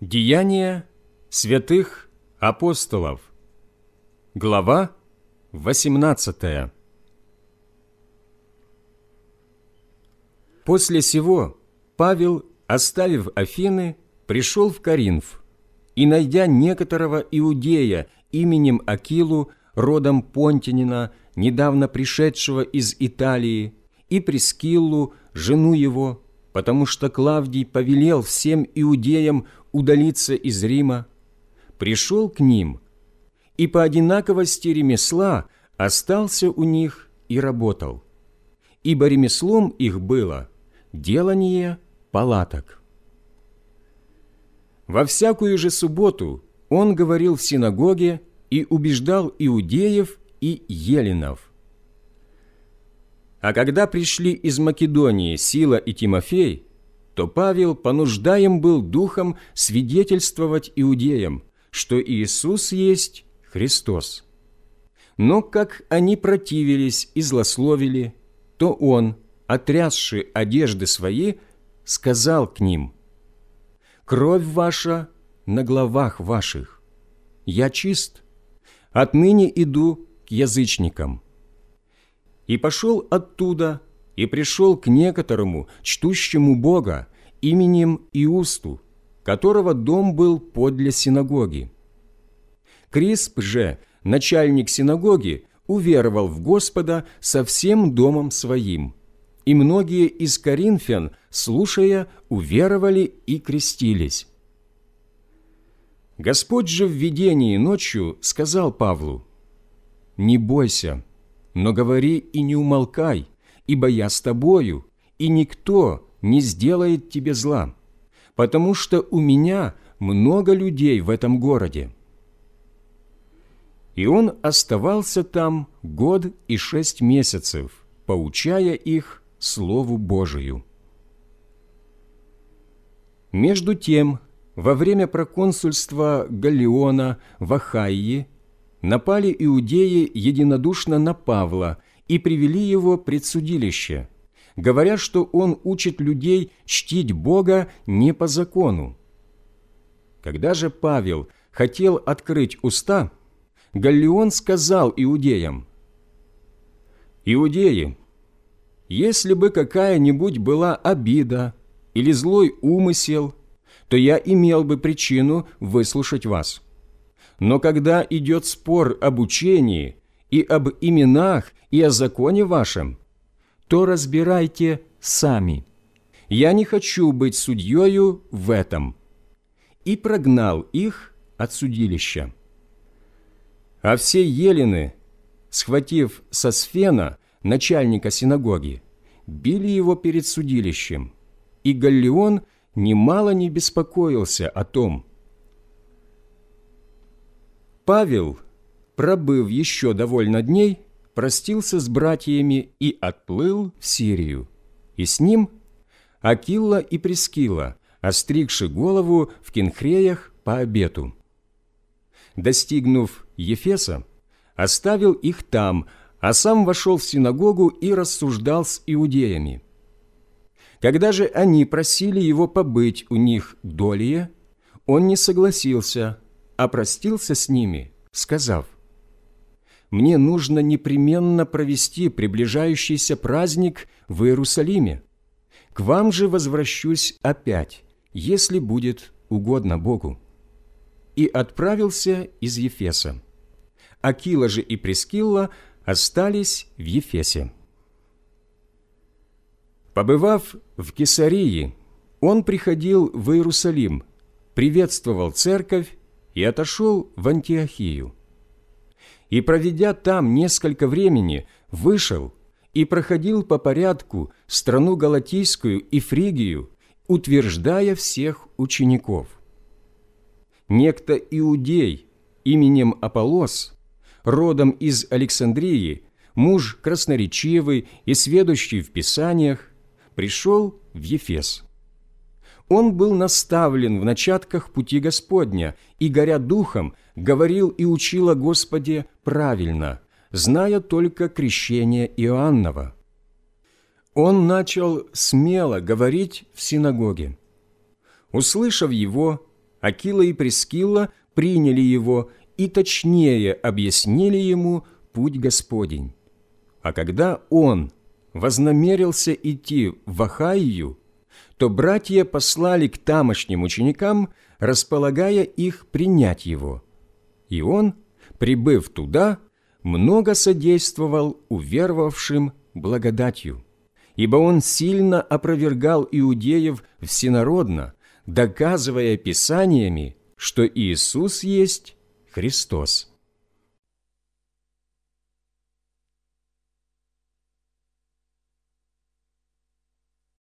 Деяния святых апостолов. Глава 18. После сего Павел, оставив Афины, пришел в Коринф, и, найдя некоторого иудея именем Акилу, родом Понтянина, недавно пришедшего из Италии, и Прискиллу, жену его, потому что Клавдий повелел всем иудеям удалиться из Рима, пришел к ним и по одинаковости ремесла остался у них и работал, ибо ремеслом их было делание палаток. Во всякую же субботу он говорил в синагоге и убеждал иудеев и еленов. А когда пришли из Македонии Сила и Тимофей, то Павел понуждаем был духом свидетельствовать иудеям, что Иисус есть Христос. Но как они противились и злословили, то он, отрясши одежды свои, сказал к ним: «Кровь ваша на главах ваших. Я чист, отныне иду к язычникам». И пошел оттуда, и пришел к некоторому, чтущему Бога, именем Иусту, которого дом был подле синагоги. Крисп же, начальник синагоги, уверовал в Господа со всем домом своим, и многие из коринфян, слушая, уверовали и крестились. Господь же в видении ночью сказал Павлу: «Не бойся, но говори и не умолкай, ибо я с тобою, и никто не сделает тебе зла, потому что у меня много людей в этом городе». И он оставался там 1 год и 6 месяцев, поучая их Слову Божию. Между тем, во время проконсульства Галлиона в Ахайи напали иудеи единодушно на Павла и привели его пред судилище, говоря, что он учит людей чтить Бога не по закону. Когда же Павел хотел открыть уста, Галлион сказал иудеям: «Иудеи, если бы какая-нибудь была обида или злой умысел, то я имел бы причину выслушать вас. Но когда идет спор об учении и об именах и о законе вашем, то разбирайте сами. Я не хочу быть судьею в этом». И прогнал их от судилища. А все елены, схватив Сосфена, начальника синагоги, били его перед судилищем, и Галлион немало не беспокоился о том. Павел, пробыв еще довольно дней, простился с братьями и отплыл в Сирию, и с ним Акилла и Прискилла, остригши голову в Кенхреях по обету. Достигнув Ефеса, оставил их там, а сам вошел в синагогу и рассуждал с иудеями. Когда же они просили его побыть у них долее, он не согласился, а простился с ними, сказав: «Мне нужно непременно провести приближающийся праздник в Иерусалиме. К вам же возвращусь опять, если будет угодно Богу». И отправился из Ефеса. Акилла же и Прискилла остались в Ефесе. Побывав в Кесарии, он приходил в Иерусалим, приветствовал церковь и отошел в Антиохию. И, проведя там несколько времени, вышел и проходил по порядку страну Галатийскую и Фригию, утверждая всех учеников. Некто иудей именем Аполлос, родом из Александрии, муж красноречивый и сведущий в Писаниях, пришел в Ефес. Он был наставлен в начатках пути Господня и, горя духом, говорил и учил о Господе правильно, зная только крещение Иоаннова. Он начал смело говорить в синагоге. Услышав его, Акила и Прискилла приняли его и точнее объяснили ему путь Господень. А когда он вознамерился идти в Ахайю, то братья послали к тамошним ученикам, располагая их принять его. И он, прибыв туда, много содействовал уверовавшим благодатью, ибо он сильно опровергал иудеев всенародно, доказывая Писаниями, что Иисус есть Христос.